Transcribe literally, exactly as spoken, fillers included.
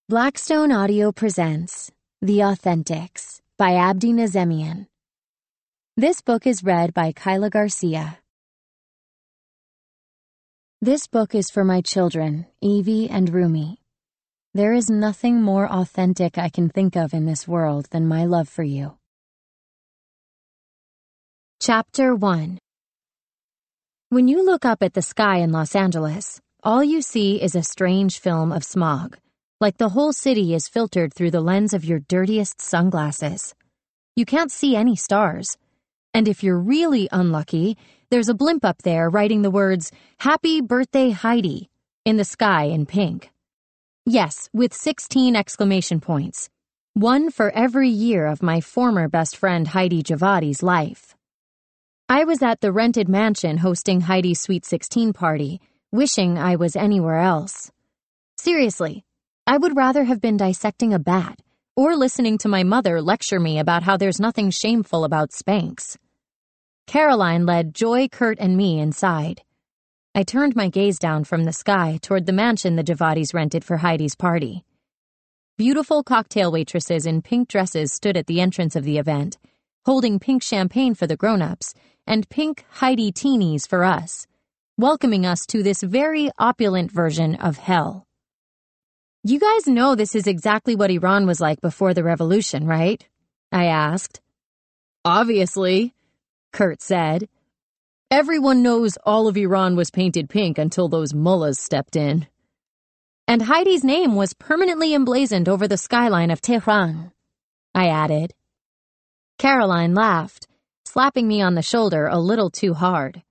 Blackstone Audio presents The Authentics by Abdi Nazemian. This book is read by Kyla Garcia. This book is for my children, Evie and Rumi. There is nothing more authentic I can think of in this world than my love for you. Chapter one. When you look up at the sky in Los Angeles, all you see is a strange film of smog. Like the whole city is filtered through the lens of your dirtiest sunglasses. You can't see any stars. And if you're really unlucky, there's a blimp up there writing the words, "Happy Birthday, Heidi," in the sky in pink. Yes, with sixteen exclamation points. One for every year of my former best friend Heidi Javadi's life. I was at the rented mansion hosting Heidi's Sweet sixteen party, wishing I was anywhere else. Seriously. I would rather have been dissecting a bat or listening to my mother lecture me about how there's nothing shameful about Spanx. Caroline led Joy, Kurt, and me inside. I turned my gaze down from the sky toward the mansion the Javadis rented for Heidi's party. Beautiful cocktail waitresses in pink dresses stood at the entrance of the event, holding pink champagne for the grown-ups and pink Heidi teenies for us, welcoming us to this very opulent version of hell. You guys know this is exactly what Iran was like before the revolution, right? I asked. Obviously, Kurt said. Everyone knows all of Iran was painted pink until those mullahs stepped in. And Heidi's name was permanently emblazoned over the skyline of Tehran, I added. Caroline laughed, slapping me on the shoulder a little too hard.